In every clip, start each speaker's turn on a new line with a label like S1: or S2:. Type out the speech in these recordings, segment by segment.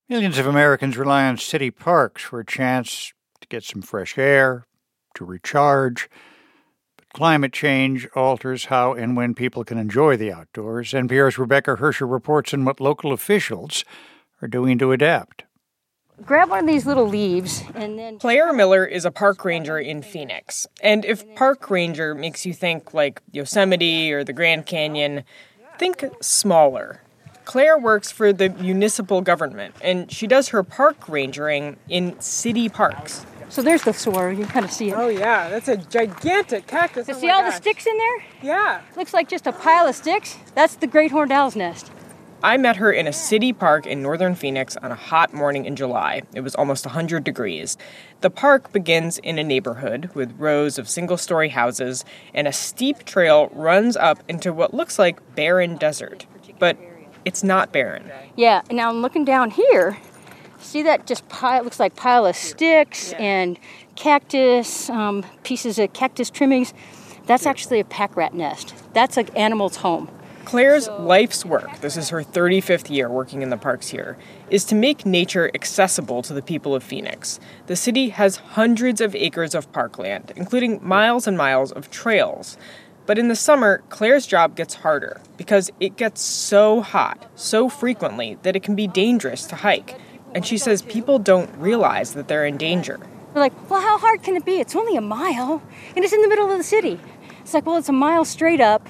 S1: Millions of Americans rely on city parks for a chance to get some fresh air, to recharge. But climate change alters how and when people can enjoy the outdoors. NPR's Rebecca Hersher reports on what local officials are doing to adapt.
S2: Grab one of these little leaves and then...
S3: Claire Miller is a park ranger in Phoenix. And if park ranger makes you think like Yosemite or the Grand Canyon, think smaller. Claire works for the municipal government, and she does her park rangering in city parks.
S2: So there's the soar. You can kind of see it.
S4: Oh, yeah. That's a gigantic cactus.
S2: You see all the sticks in there?
S4: Yeah.
S2: Looks like just a pile of sticks. That's the great horned owl's nest.
S3: I met her in a city park in northern Phoenix on a hot morning in July. It was almost 100 degrees. The park begins in a neighborhood with rows of single-story houses, and a steep trail runs up into what looks like barren desert. But it's not barren.
S2: Yeah, and now I'm looking down here. See that just looks like pile of sticks and cactus, pieces of cactus trimmings. That's actually a pack rat nest. That's an animal's home.
S3: Claire's life's work, this is her 35th year working in the parks here, is to make nature accessible to the people of Phoenix. The city has hundreds of acres of parkland, including miles and miles of trails. But in the summer, Claire's job gets harder because it gets so hot, so frequently, that it can be dangerous to hike. And she says people don't realize that they're in danger.
S2: They're like, well, how hard can it be? It's only a mile, and it's in the middle of the city. It's like, well, it's a mile straight up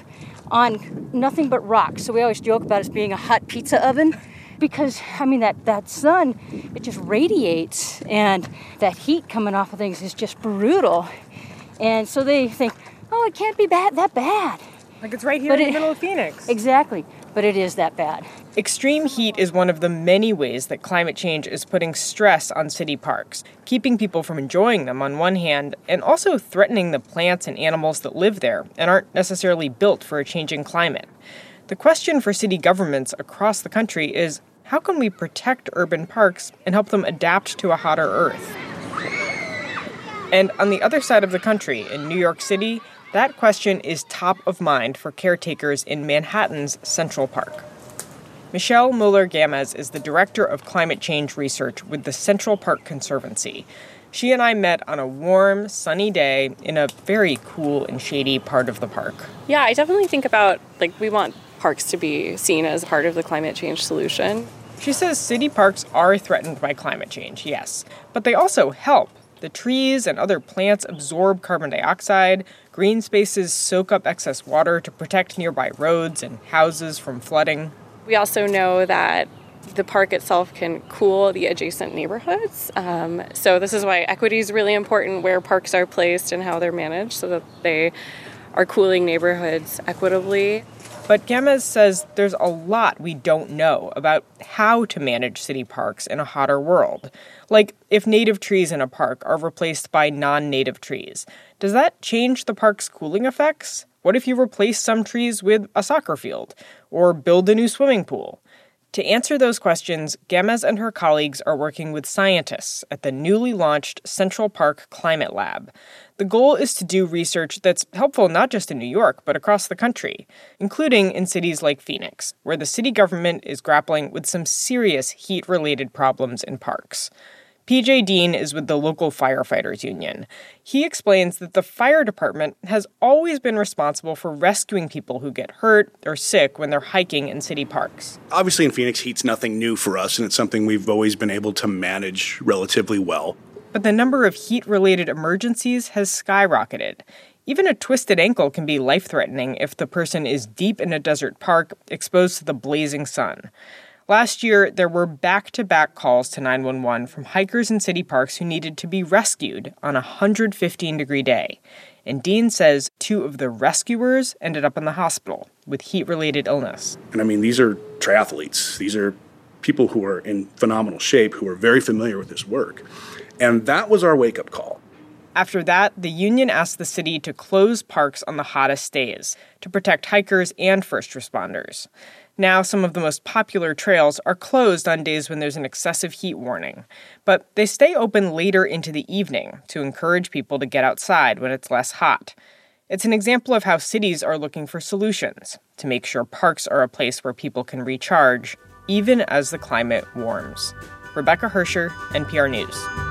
S2: on nothing but rocks. So we always joke about it being a hot pizza oven because, I mean, that sun, it just radiates, and that heat coming off of things is just brutal. And so they think, oh, it can't be that bad.
S4: Like it's right here in the middle of Phoenix.
S2: Exactly, but it is that bad.
S3: Extreme heat is one of the many ways that climate change is putting stress on city parks, keeping people from enjoying them on one hand, and also threatening the plants and animals that live there and aren't necessarily built for a changing climate. The question for city governments across the country is, how can we protect urban parks and help them adapt to a hotter Earth? And on the other side of the country, in New York City, that question is top of mind for caretakers in Manhattan's Central Park. Michelle Muller-Gamez is the director of climate change research with the Central Park Conservancy. She and I met on a warm, sunny day in a very cool and shady part of the park.
S5: Yeah, I definitely think about, we want parks to be seen as part of the climate change solution.
S3: She says city parks are threatened by climate change, yes, but they also help. The trees and other plants absorb carbon dioxide. Green spaces soak up excess water to protect nearby roads and houses from flooding.
S5: We also know that the park itself can cool the adjacent neighborhoods. So this is why equity is really important, where parks are placed and how they're managed, so that they are cooling neighborhoods equitably.
S3: But Gamez says there's a lot we don't know about how to manage city parks in a hotter world. Like, if native trees in a park are replaced by non-native trees, does that change the park's cooling effects? What if you replace some trees with a soccer field or build a new swimming pool? To answer those questions, Gamez and her colleagues are working with scientists at the newly launched Central Park Climate Lab. The goal is to do research that's helpful not just in New York, but across the country, including in cities like Phoenix, where the city government is grappling with some serious heat-related problems in parks. PJ Dean is with the local firefighters union. He explains that the fire department has always been responsible for rescuing people who get hurt or sick when they're hiking in city parks.
S6: Obviously in Phoenix, heat's nothing new for us, and it's something we've always been able to manage relatively well.
S3: But the number of heat-related emergencies has skyrocketed. Even a twisted ankle can be life-threatening if the person is deep in a desert park exposed to the blazing sun. Last year, there were back-to-back calls to 911 from hikers in city parks who needed to be rescued on a 115-degree day. And Dean says 2 of the rescuers ended up in the hospital with heat-related illness.
S6: And I mean, these are triathletes. These are people who are in phenomenal shape, who are very familiar with this work. And that was our wake-up call.
S3: After that, the union asked the city to close parks on the hottest days to protect hikers and first responders. Now, some of the most popular trails are closed on days when there's an excessive heat warning, but they stay open later into the evening to encourage people to get outside when it's less hot. It's an example of how cities are looking for solutions to make sure parks are a place where people can recharge, even as the climate warms. Rebecca Hersher, NPR News.